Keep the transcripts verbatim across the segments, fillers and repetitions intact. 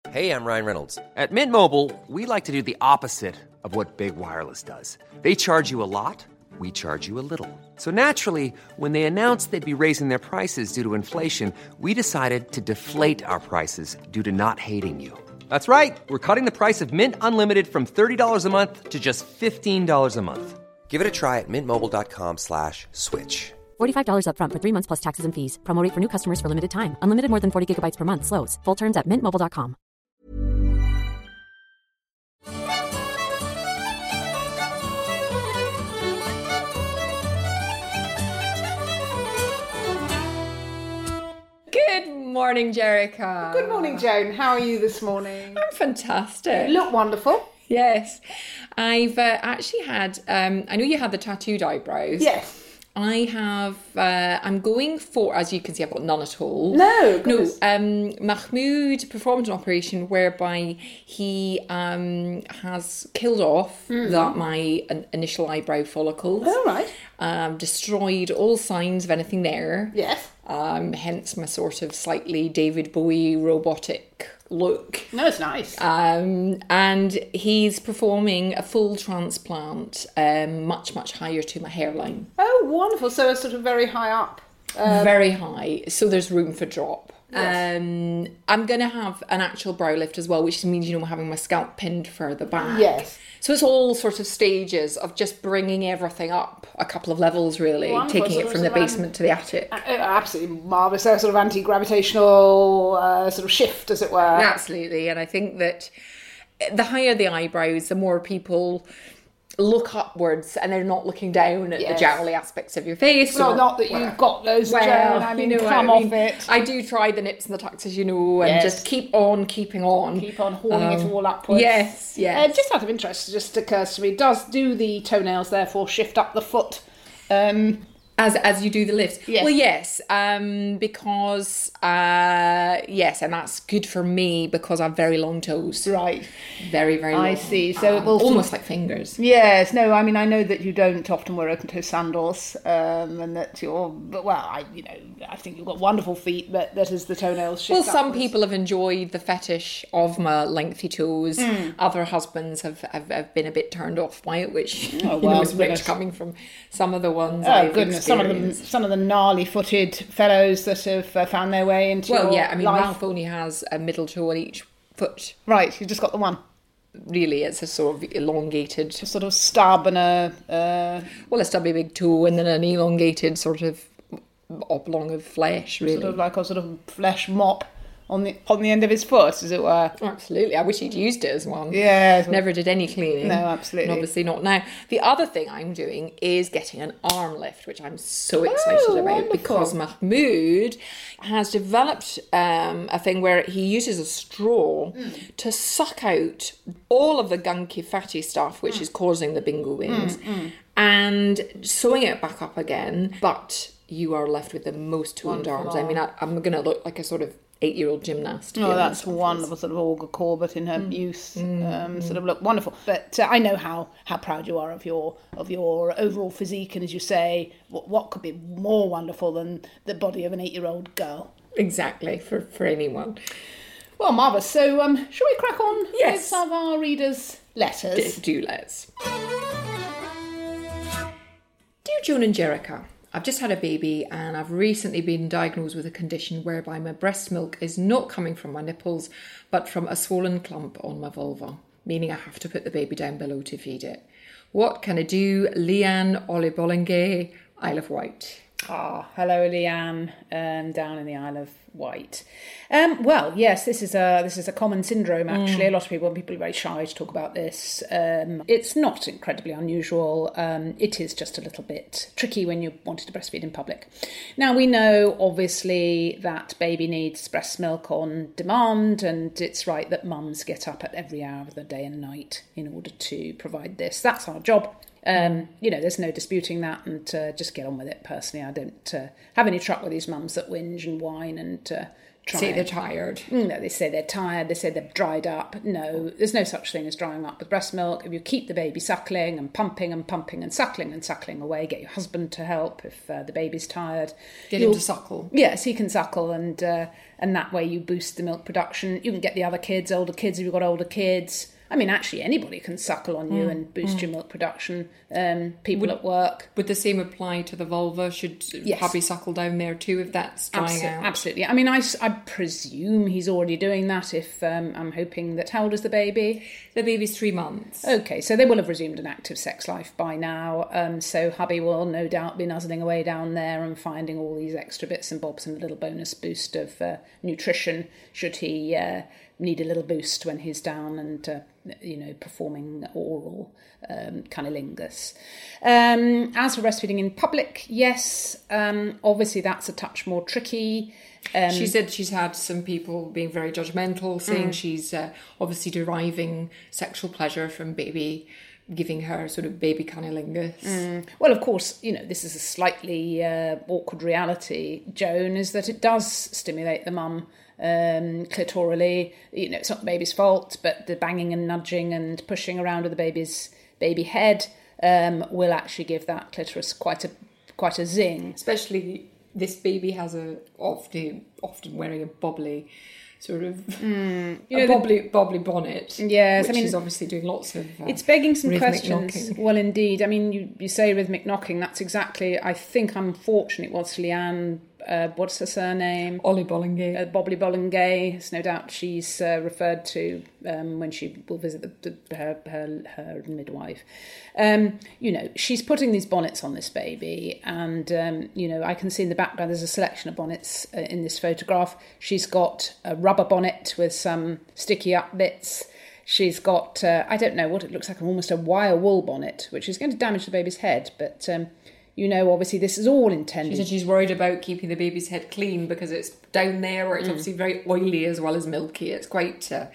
Hey, I'm Ryan Reynolds. At Mint Mobile, we like to do the opposite of what Big Wireless does. They charge you a lot, we charge you a little. So naturally, when they announced they'd be raising their prices due to inflation, we decided to deflate our prices due to not hating you. That's right. We're cutting the price of Mint Unlimited from thirty dollars a month to just fifteen dollars a month. Give it a try at mintmobile.com slash switch. forty-five dollars up front for three months plus taxes and fees. Promo rate for new customers for limited time. Unlimited more than forty gigabytes per month. Slows full terms at mint mobile dot com. Good morning, Jerica. Good morning, Joan. How are you this morning? I'm fantastic. You look wonderful. Yes. I've uh, actually had, um, I know you had the tattooed eyebrows. Yes. I have, uh, I'm going for, as you can see, I've got none at all. No, No, goodness. um, Mahmoud performed an operation whereby he um, has killed off Mm. that my uh, initial eyebrow follicles. Oh, right. Um, destroyed all signs of anything there. Yes. Um, hence my sort of slightly David Bowie robotic look. No, it's nice. Um, and he's performing a full transplant, um, much, much higher to my hairline. Oh, wonderful. So it's sort of very high up. Um, Very high, so there's room for drop. Yes. Um, I'm going to have an actual brow lift as well, which means, you know, having my scalp pinned further back. Yes. So it's all sort of stages of just bringing everything up a couple of levels, really, Wonderful. taking So it from it's the around- basement to the attic. Uh, absolutely marvellous. So sort of anti-gravitational uh, sort of shift, as it were. Absolutely, and I think that the higher the eyebrows, the more people look upwards and they're not looking down at Yes. the jowly aspects of your face. Well, or- not that you've got those, Well, Joan. I mean, you know what come I mean. off it. I do try the nips and the tucks, as you know, and Yes. just keep on keeping on. Keep on hauling Um, it all upwards. Yes, Uh, yes. just out of interest, it just occurs to me, does do the toenails therefore shift up the foot? Um, As as you do the lifts. Yes. Well, yes, um, because, uh, yes, and that's good for me because I have very long toes. right. Very, very long. I see. So it Um, will sort almost of- like fingers. Yes, no, I mean, I know that you don't often wear open-toe sandals, um, and that you're, but, well, I, you know, I think you've got wonderful feet, but that is the toenails shift Well, some upwards. people have enjoyed the fetish of my lengthy toes. Hmm. Other husbands have, have, have been a bit turned off by it, which you know, Oh, well, is rich goodness. coming from some of the ones Oh I've goodness! Some of them, experienced. some of the gnarly-footed fellows that have uh, found their way into Well, your yeah, I mean, life. Ralph only has a middle toe on each foot. Right, you just got the one, Really, it's a sort of elongated, sort of stub and a. Uh, well, a stubby big toe and then an elongated sort of oblong of flesh, really. Sort of like a sort of flesh mop on the on the end of his foot, as it were. Absolutely. I wish he'd used it as one. Yeah. Never did any cleaning. No, absolutely. And obviously not now. The other thing I'm doing is getting an arm lift, which I'm so excited Oh, about wonderful. because Mahmoud has developed um, a thing where he uses a straw Mm. to suck out all of the gunky, fatty stuff which Mm. is causing the bingo wings and sewing it back up again. But you are left with the most toned arms. I mean, I, I'm going to look like a sort of eight-year-old gymnast. to be Oh, honest that's with wonderful, sort of Olga Corbett in her youth, um, sort of look wonderful. But uh, I know how, how proud you are of your of your overall physique, and as you say, what, what could be more wonderful than the body of an eight-year-old girl? Exactly, for, for anyone. Well, marvellous. So, um, shall we crack on Yes. with some of our readers' letters? Do let's. Dear Joan and Jerica, I've just had a baby and I've recently been diagnosed with a condition whereby my breast milk is not coming from my nipples but from a swollen clump on my vulva, meaning I have to put the baby down below to feed it. What can I do? Leanne Olibolenge, Isle of Wight. Ah, hello, Leanne, um, down in the Isle of Wight. Um, well, yes, this is a this is a common syndrome. Actually, a lot of people people are very shy to talk about this. Um, it's not incredibly unusual. Um, it is just a little bit tricky when you're wanting to breastfeed in public. Now we know, obviously, that baby needs breast milk on demand, and it's right that mums get up at every hour of the day and night in order to provide this. That's our job. Um, you know, there's no disputing that, and uh, just get on with it. Personally, I don't uh, have any truck with these mums that whinge and whine and uh, try. Say they're tired. No, they say they're tired, they say they've dried up. No, there's no such thing as drying up with breast milk. If you keep the baby suckling and pumping and pumping and suckling and suckling away, get your husband to help if uh, the baby's tired. Get him to suckle. Yes, he can suckle, and uh, and that way you boost the milk production. You can get the other kids, older kids, if you've got older kids. I mean, actually, anybody can suckle on you mm, and boost mm. your milk production. Um, people would, at work. Would the same apply to the vulva? Should yes. hubby suckle down there too if that's drying Absol- out? Absolutely. I mean, I, I presume he's already doing that if um, I'm hoping that... How old is the baby? The baby's three months. Okay, so they will have resumed an active sex life by now. Um, so hubby will no doubt be nuzzling away down there and finding all these extra bits and bobs and a little bonus boost of uh, nutrition should he... Uh, need a little boost when he's down and, uh, you know, performing oral um, cunnilingus. Um, as for breastfeeding in public, yes, um, obviously that's a touch more tricky. Um, she said she's had some people being very judgmental, saying mm. she's uh, obviously deriving sexual pleasure from baby, giving her sort of baby cunnilingus. Mm. Well, of course, you know, this is a slightly uh, awkward reality, Joan, is that it does stimulate the mum um, clitorally. You know, it's not the baby's fault, but the banging and nudging and pushing around of the baby's baby head um, will actually give that clitoris quite a quite a zing. Especially this baby has a often often wearing a bobbly sort of mm. you know, a bobbly the, bobbly bonnet. Yes, which I mean, is obviously doing lots of. Uh, it's begging some questions. Knocking. Well, indeed. I mean, you, you say rhythmic knocking. That's exactly. I think I'm fortunate. It was Leanne. Uh, what's her surname? Ollie Bollingay. Uh, Bobbly Bollingay. It's no doubt she's uh, referred to um, when she will visit the, the, her, her her midwife. Um, you know, she's putting these bonnets on this baby, and um, you know, I can see in the background there's a selection of bonnets uh, in this photograph. She's got a rubber bonnet with some sticky up bits. She's got uh, I don't know what it looks like, almost a wire wool bonnet, which is going to damage the baby's head, but. Um, You know, obviously this is all intended. She said she's worried about keeping the baby's head clean because it's down there where it's mm. obviously very oily as well as milky. It's quite uh,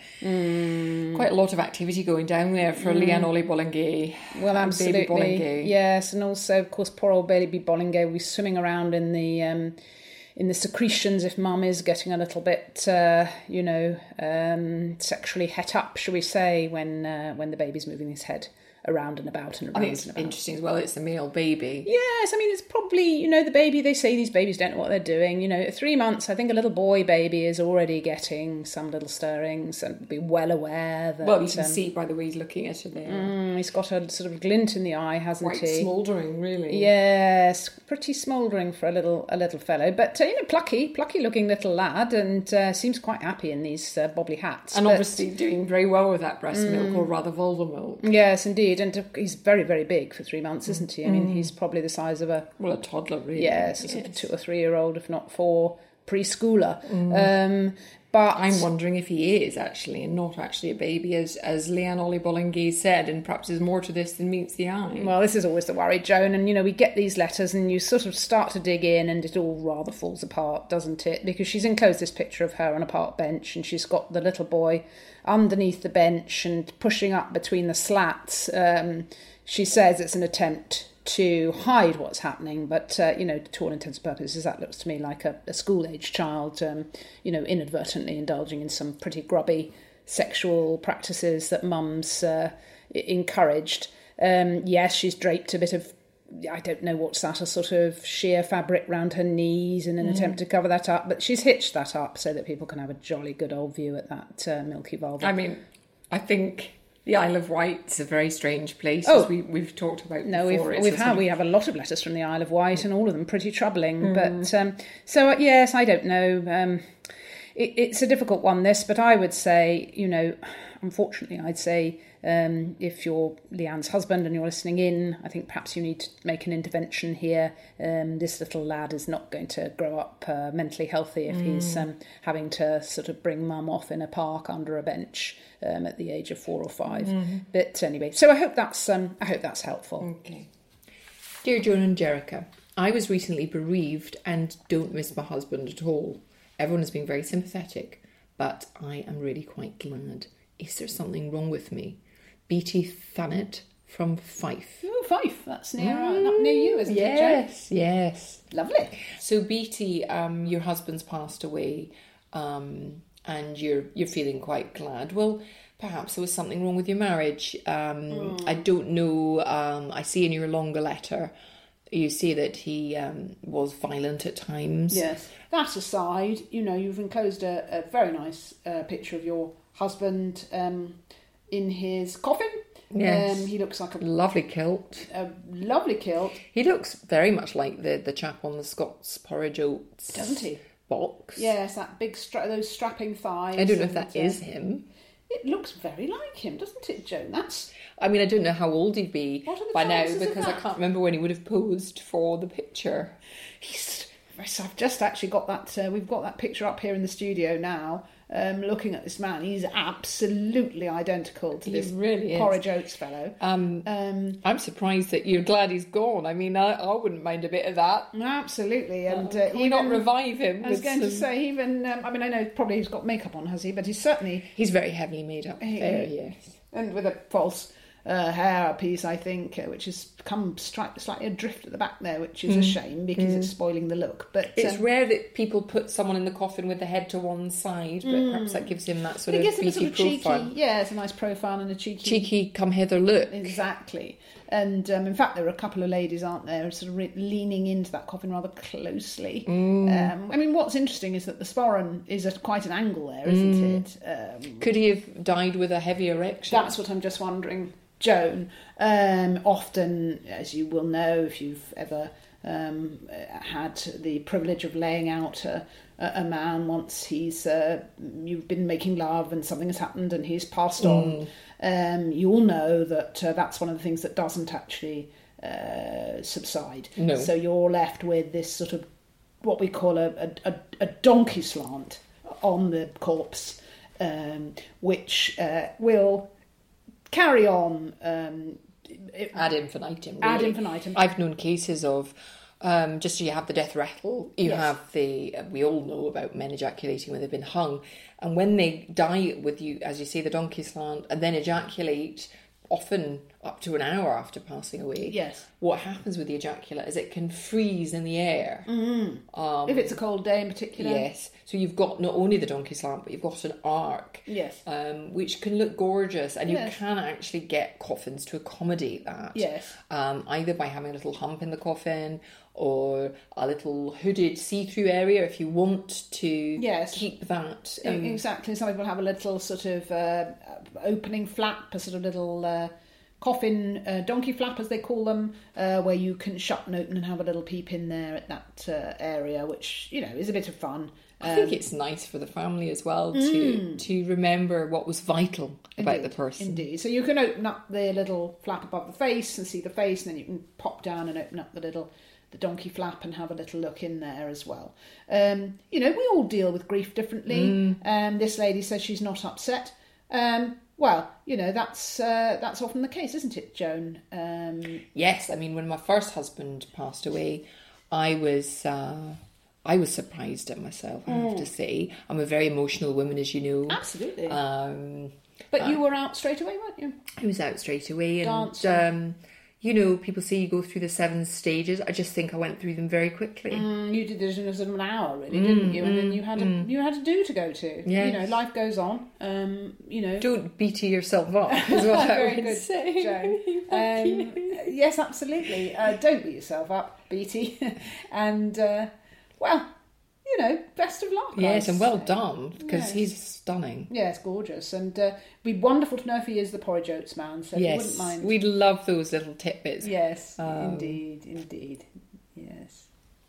mm. quite a lot of activity going down there for mm. Leanne Ollie Bollingay. Well, absolutely. Baby Bollingay. Yes, and also, of course, poor old baby Bollingay will be swimming around in the um, in the secretions if mum is getting a little bit, uh, you know, um, sexually het up, shall we say, when uh, when the baby's moving his head around and about and around. I think it's and about. interesting as well. It's a male baby. Yes, I mean, it's probably, you know, the baby, they say these babies don't know what they're doing. You know, at three months, I think a little boy baby is already getting some little stirrings and be well aware that... Well, you can um, see by the way he's looking at her there. Mm, he's got a sort of glint in the eye, hasn't Quite he? Quite smouldering, really. Yes, pretty smouldering for a little a little fellow. But, uh, you know, plucky, plucky-looking little lad, and uh, seems quite happy in these uh, bobbly hats. And but, obviously doing very well with that breast mm, milk, or rather vulva milk. Yes, indeed. And uh, he's very, very big for three months, isn't he? I mean, mm. he's probably the size of a... Well, a toddler, really. Yes, yes. a sort of two or three-year-old, if not four, preschooler. Mm. Um, but I'm wondering if he is, actually, and not actually a baby, as as Leanne Ollie Bollingay said, and perhaps there's more to this than meets the eye. Well, this is always the worry, Joan, and, you know, we get these letters and you sort of start to dig in and it all rather falls apart, doesn't it? Because she's enclosed this picture of her on a park bench and she's got the little boy underneath the bench and pushing up between the slats. Um, she says it's an attempt to hide what's happening, but, uh, you know, to all intents and purposes, that looks to me like a, a school-age child, um, you know, inadvertently indulging in some pretty grubby sexual practices that mum's uh, encouraged. Um, yes, she's draped a bit of, I don't know what's that, a sort of sheer fabric round her knees in an mm. attempt to cover that up, but she's hitched that up so that people can have a jolly good old view at that uh, milky vulva. I mean, I think... The Isle of Wight's a very strange place, oh, as we, we've talked about no, before. we've, it's we've had, of... we have a lot of letters from the Isle of Wight, and all of them pretty troubling. Mm. But um, so, uh, yes, I don't know. Um, it, it's a difficult one, this, but I would say, you know, unfortunately, I'd say um, if you're Leanne's husband and you're listening in, I think perhaps you need to make an intervention here. Um, this little lad is not going to grow up uh, mentally healthy if mm. he's um, having to sort of bring mum off in a park under a bench um, at the age of four or five. Mm-hmm. But anyway, so I hope that's um, I hope that's helpful. Okay. Dear Joan and Jericha, I was recently bereaved and don't miss my husband at all. Everyone has been very sympathetic, but I am really quite glad. Is there something wrong with me? Beatty Thanet from Fife. Oh, Fife. That's near, mm, uh, up near you, isn't yes, it, Joe? Yes, yes. Lovely. So, Beatty, um, your husband's passed away um, and you're you're feeling quite glad. Well, perhaps there was something wrong with your marriage. Um, mm. I don't know. Um, I see in your longer letter, you say that he um, was violent at times. Yes. That aside, you know, you've enclosed a, a very nice uh, picture of your husband um, in his coffin. Yes. Um, he looks like a lovely kilt. A lovely kilt. He looks very much like the, the chap on the Scots Porridge Oats. Doesn't he? Box. Yes, that big stra- those strapping thighs. I don't know if and, that is uh, him. It looks very like him, doesn't it, Joan? That's. I mean, I don't know how old he'd be by now chances of because I that? can't remember when he would have posed for the picture. He's. I've just actually got that. Uh, we've got that picture up here in the studio now. Um, looking at this man, he's absolutely identical to He this really is. Porridge Oats fellow. Um, Um, I'm surprised that you're glad he's gone. I mean, I, I wouldn't mind a bit of that. absolutely, and Uh, uh, can we not even- revive him? I was with going to some- say, even um, I mean, I know probably he's got makeup on, has he? But he's certainly He's very heavily made up. He- There, yes. and with a false uh, hair piece, I think, uh, which has come stri- slightly adrift at the back there, which is a shame because it's spoiling the look. But It's um, rare that people put someone in the coffin with the head to one side, but perhaps that gives him that sort it of gives him a beefy sort of cheeky, profile. yeah, it's a nice profile and a cheeky, Cheeky, come hither, look. exactly. And um, in fact, there are a couple of ladies, aren't there, sort of re- leaning into that coffin rather closely. Um, I mean, what's interesting is that the sporran is at quite an angle there, isn't it? Um, Could he have died with a heavy erection? That's what I'm just wondering, Joan. Um, often, as you will know, if you've ever um, had the privilege of laying out a, a man once he's uh, you've been making love and something has happened and he's passed on, um, you'll know that uh, that's one of the things that doesn't actually uh, subside. No. So you're left with this sort of what we call a, a, a, a donkey slant on the corpse, um, which uh, will carry on um, it, ad infinitum. ad really. infinitum. I've known cases of um, just so you have the death rattle, you Yes. have the, we all know about men ejaculating when they've been hung, and when they die with you, as you say, the donkey slant, and then ejaculate, often up to an hour after passing away. Yes. What happens with the ejaculate is it can freeze in the air. Mm-hmm. Um, if it's a cold day in particular. Yes. So you've got not only the donkey slant, but you've got an arc. Yes. Um, which can look gorgeous, and you Yes. can actually get coffins to accommodate that. Yes. Um, either by having a little hump in the coffin or a little hooded see-through area if you want to Yes. keep that. E- Um, exactly. Some people have a little sort of uh, opening flap, a sort of little uh, coffin uh, donkey flap, as they call them, uh, where you can shut and open and have a little peep in there at that uh, area, which, you know, is a bit of fun. I think Um, it's nice for the family as well to to remember what was vital about the Indeed, person. Indeed. So you can open up the little flap above the face and see the face, and then you can pop down and open up the little the donkey flap and have a little look in there as well. Um, you know, we all deal with grief differently. Mm. Um, this lady says she's not upset. Um, well, you know, that's uh, that's often the case, isn't it, Joan? Um, Yes, I mean, when my first husband passed away, I was uh, I was surprised at myself, I have to say. I'm a very emotional woman, as you know. absolutely. Um, but you were out straight away, weren't you? I was out straight away, and Dancing. um, you know, people say you go through the seven stages. I just think I went through them very quickly. Mm, you did this in a sort of an hour, really, didn't you? And then you had a, you had a do to go to. Yes. You know, life goes on. Um, you know, Don't beaty yourself up, is what I Very would good, say. Joan. Um, yes, absolutely. Uh, don't beat yourself up, Beatty. and, uh, well, you know, best of luck. Yes, I'd and well say. done, because Yes. he's stunning. Yeah, it's gorgeous. And uh, it'd be wonderful to know if he is the Porridge Oats man, so if you Yes, wouldn't mind. we'd love those little tidbits. Yes, Um, indeed, indeed. Yes.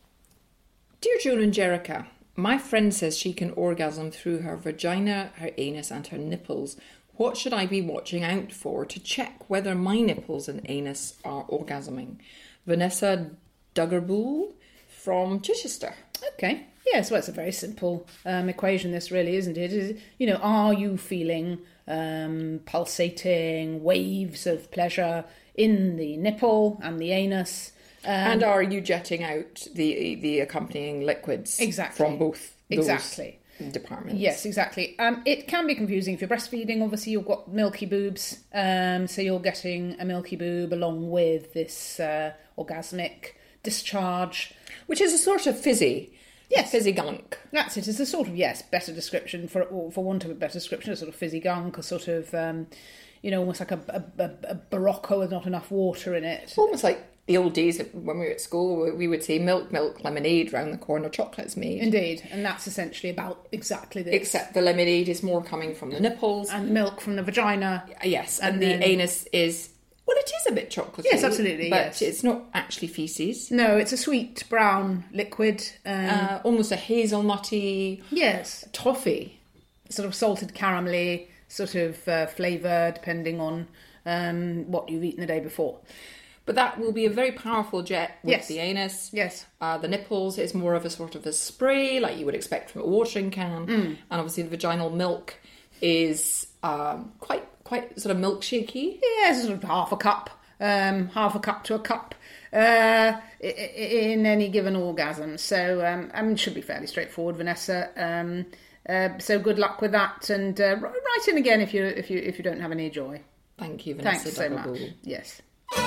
Dear Joan and Jericha, my friend says she can orgasm through her vagina, her anus and her nipples. What should I be watching out for to check whether my nipples and anus are orgasming? Vanessa Duggarbull from Chichester. Okay. Yes, well, it's a very simple um, equation, this really, isn't it? Is, you know, are you feeling um, pulsating waves of pleasure in the nipple and the anus? Um, And are you jetting out the the accompanying liquids Exactly. from both those Exactly. departments? Yes, exactly. Um, it can be confusing if you're breastfeeding. Obviously, you've got milky boobs, um, so you're getting a milky boob along with this uh, orgasmic discharge. Which is a sort of fizzy. Yes. Fizzy gunk. That's it. It's a sort of, yes, better description, for or for want of a better description, a sort of fizzy gunk, a sort of, um, you know, almost like a, a, a, a Barocco with not enough water in it. Almost like the old days when we were at school, we would say milk, milk, lemonade, round the corner, chocolate's made. Indeed, and that's essentially about exactly this. Except the lemonade is more coming from the nipples. And milk from the vagina. Yes, and, And the then- anus is, well, it is a bit chocolatey. Yes, absolutely, But yes. it's not actually faeces. No, it's a sweet brown liquid. Um, Uh, almost a hazelnutty yes. toffee. Sort of salted caramelly, sort of uh, flavour, depending on um, what you've eaten the day before. But that will be a very powerful jet with Yes. the anus. Yes. Uh, the nipples is more of a sort of a spray, like you would expect from a watering can. Mm. And obviously the vaginal milk is um, quite quite sort of milkshakey. Yeah, sort of half a cup, um, half a cup to a cup uh, i- i- in any given orgasm. So um, I mean, it should be fairly straightforward, Vanessa. Um, uh, so good luck with that, and uh, write in again if you if you if you don't have any joy. Thank you, Vanessa. Thanks so much. Double. Yes.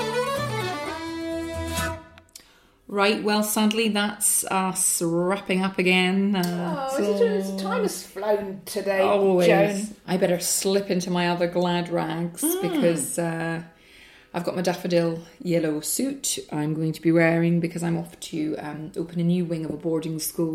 Right, well, sadly, that's us wrapping up again. Uh, Oh, time has flown today, always. Joan. I better slip into my other glad rags because uh, I've got my daffodil yellow suit I'm going to be wearing because I'm off to um, open a new wing of a boarding school.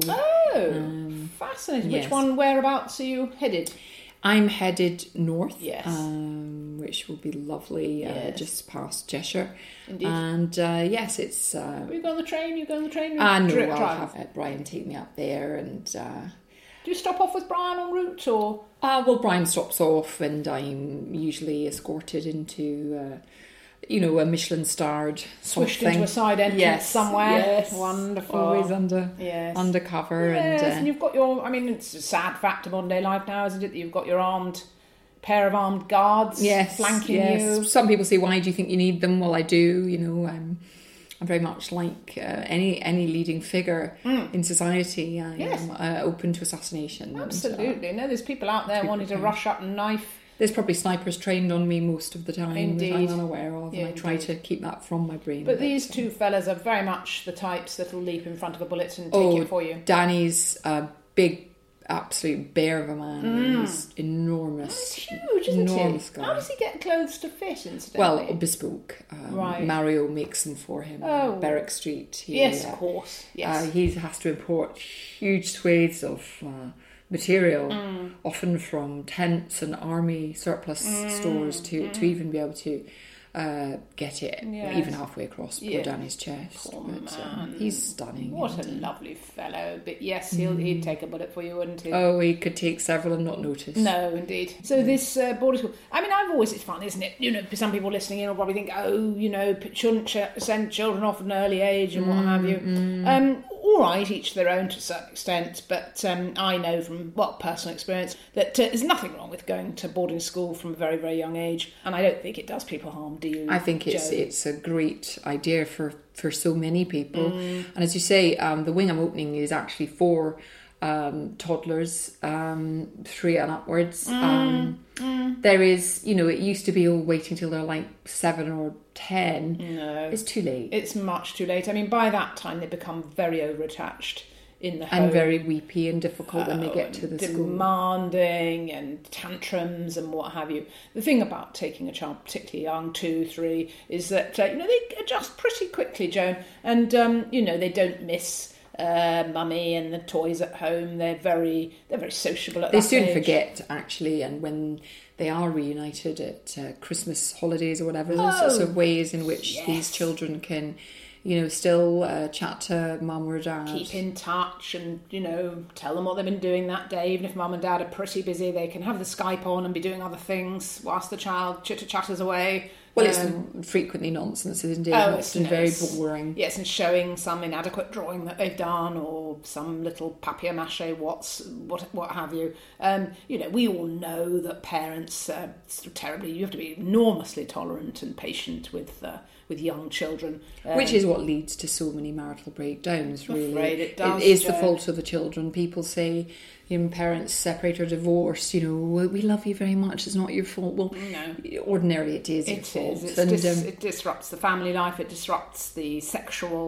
Oh, fascinating. yes. Which one, whereabouts are you headed? I'm headed north, Yes. um, which will be lovely, uh, Yes. just past Cheshire. Indeed. And uh, yes, it's... Uh, You go on the train, you go on the train? I know Dri- I'll drive. have uh, Brian take me up there and... Uh, Do you stop off with Brian en route, or...? Uh, well, Brian stops off and I'm usually escorted into, uh, you know, a Michelin-starred Swished something. into a side entrance yes, somewhere. Yes. Wonderful. Always under, Yes. undercover. Yes, and, uh, and you've got your... I mean, it's a sad fact of modern day life now, isn't it? That you've got your armed... pair of armed guards yes, flanking yes. you. Some people say, why do you think you need them? Well, I do. You know, I'm, I'm very much like uh, any any leading figure in society. I Yes. am uh, open to assassination. and, uh, Absolutely. No, there's people out there people wanting to can- rush up and knife. there's probably snipers trained on me most of the time Indeed. that I'm unaware of, Yeah, and I try indeed. to keep that from my brain. But these uh, two fellas are very much the types that'll leap in front of a bullet and take Oh, it for you. Danny's a big, absolute bear of a man. He's enormous. It's huge, isn't enormous it? guy. How does he get clothes to fit, incidentally? Well, bespoke. Um, Right. Mario makes them for him. Oh. Oh. Berwick Street. He, yes, uh, of course. Uh, Yes. he has to import huge swathes of uh, material, Mm. often from tents and army surplus stores, to, to even be able to uh, get it Yes. even halfway across poor Yes. Danny's chest. Poor But um, man. he's stunning. What a and, uh, lovely fellow. But yes, he'll, he'd take a bullet for you, wouldn't he? Oh, he could take several and not notice. No, indeed. So this uh, boarding school, I mean, I've always, it's fun, isn't it? You know, some people listening in will probably think, oh, you know, p- shouldn't ch- send children off at an early age and what have you. Um, all right, each to their own to a certain extent, but um, I know from, well, personal experience that uh, there's nothing wrong with going to boarding school from a very, very young age, and I don't think it does people harm, do you, I think it's Jo? it's a great idea for, for so many people. And as you say, um, the wing I'm opening is actually for um, toddlers, um, three and upwards. Um, There is, you know, it used to be all waiting till they're like seven or ten. No. It's too late. It's much too late. I mean, by that time, they become very over-attached in the home. and very weepy and difficult when they Oh, get to the school. demanding and tantrums and what have you. The thing about taking a child particularly young, two, three, is that uh, you know they adjust pretty quickly, Joan, and um, you know they don't miss uh, mummy and the toys at home. They're very they're very sociable at They that soon age. forget, actually, and when they are reunited at uh, Christmas holidays or whatever, there's sorts Oh, of ways in which yes. these children can, you know, still uh, chat to mum or dad. Keep in touch and, you know, tell them what they've been doing that day. Even if mum and dad are pretty busy, they can have the Skype on and be doing other things whilst the child chitter-chatters away. Well, Um, it's frequently nonsense, isn't it? Oh, Often it's very it's- boring. Yes, and showing some inadequate drawing that they've done, or some little papier-mâché, what's what, what have you. Um, you know, we all know that parents uh, sort of terribly. You have to be enormously tolerant and patient with uh, with young children, um, Which is what leads to so many marital breakdowns, I'm really. afraid it does, It is the Jo. fault of the children. People say, you know, parents separate or divorce, you know, "Well, we love you very much, it's not your fault." Well, No. ordinarily it is your It fault. is. It's and, dis- um, it disrupts the family life. It disrupts the sexual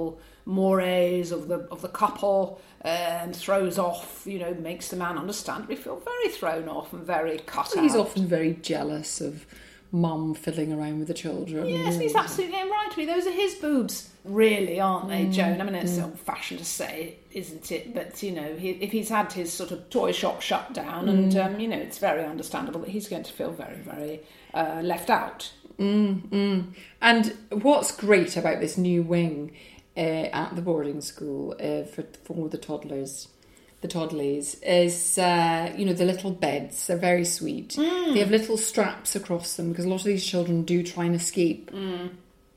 mores of the of the couple, and um, throws off, you know, makes the man understandably feel very thrown off and very cut well, out. He's often very jealous of mum fiddling around with the children. Yes, he's absolutely right to me. Those are his boobs, really, aren't they, mm, Joan? I mean, it's mm. old-fashioned to say, isn't it? But, you know, he, if he's had his sort of toy shop shut down, mm. and, um, you know, it's very understandable that he's going to feel very, very uh, left out. Mm, mm. And what's great about this new wing uh, at the boarding school uh, for, for the toddlers... the toddlers, is, uh, you know, the little beds. They're very sweet. Mm. They have little straps across them because a lot of these children do try and escape mm.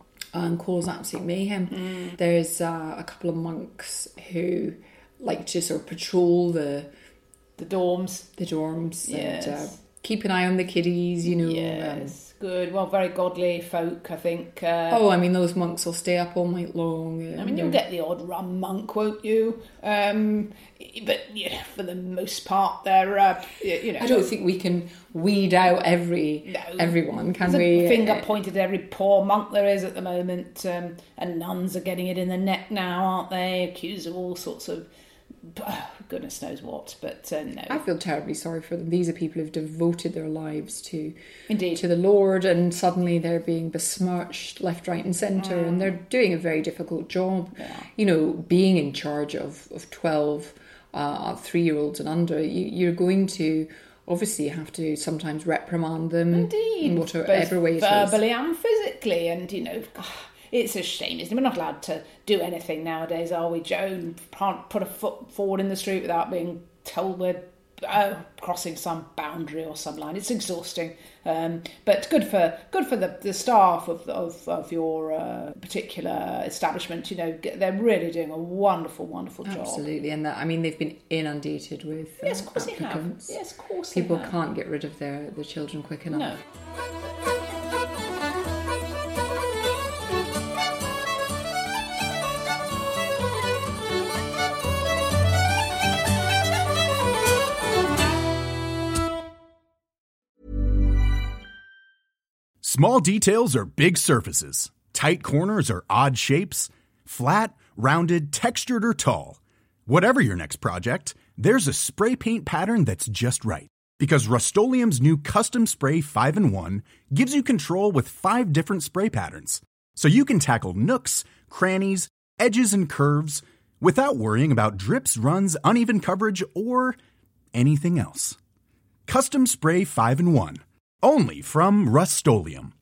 and cause absolute mayhem. Mm. There's uh, a couple of monks who like to sort of patrol the... The dorms. The dorms. Yes. And uh, keep an eye on the kiddies, you know. Yes. Um, Good. Well, very godly folk, I think. Uh, oh, I mean, those monks will stay up all night long. I mean, you'll get the odd rum monk, won't you? Um, but yeah, for the most part, they're, uh, you know... I don't think we can weed out every no. everyone, can There's we? A finger pointed at every poor monk there is at the moment. Um, and nuns are getting it in the neck now, aren't they? Accused of all sorts of... Oh, goodness knows what, but uh, no. I feel terribly sorry for them. These are people who've devoted their lives to Indeed. to the Lord, and suddenly they're being besmirched left, right and centre, mm. and they're doing a very difficult job. Yeah. You know, being in charge of, of twelve uh, three-year-olds and under, you, you're going to obviously have to sometimes reprimand them. Indeed. In whatever way it is. Verbally and physically, and, you know... It's a shame, isn't it? We're not allowed to do anything nowadays, are we, Joan? Can't put a foot forward in the street without being told we're uh, crossing some boundary or some line. It's exhausting, um, but good for good for the, the staff of of, of your uh, particular establishment. You know, they're really doing a wonderful, wonderful job. Absolutely, and that, I mean, they've been inundated with uh, yes, of course applicants. They have. Yes, of course. People they have. can't get rid of their, their children quick enough. No. Small details are big surfaces. Tight corners are odd shapes. Flat, rounded, textured, or tall. Whatever your next project, there's a spray paint pattern that's just right. Because Rust-Oleum's new Custom Spray five in one gives you control with five different spray patterns. So you can tackle nooks, crannies, edges, and curves without worrying about drips, runs, uneven coverage, or anything else. Custom Spray five in one. Only from Rust-Oleum.